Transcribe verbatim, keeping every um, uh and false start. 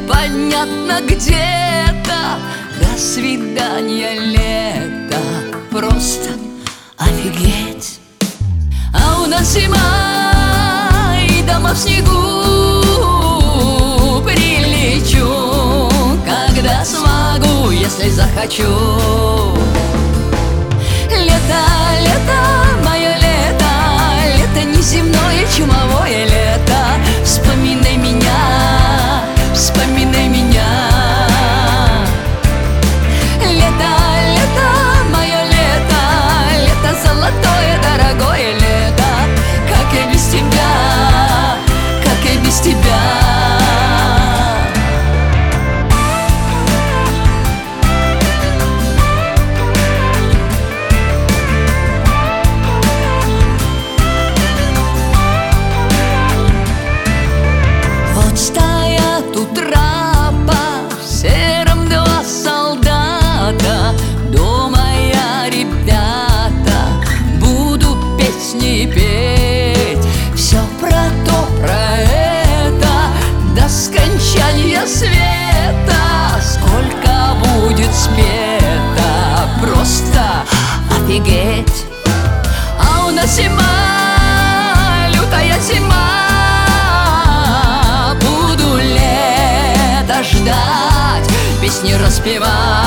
непонятно где-то. До свидания, лето, просто офигеть. А у нас зима и дома в снегу. Прилечу, когда смогу, если захочу. Лето, лето, мое лето, лето неземное, чумовое лето. Вспоминай меня, вспоминай меня. Лето, лето, мое лето, лето золотое, дорогое лето. Как я без тебя, как я без тебя. Стоят у трапа в сером два солдата. Дома я, ребята, буду песни петь. Все про то, про это, до скончания света. Сколько будет спето, просто офигеть. А у нас зима, лютая зима. Ждать, песни распевать.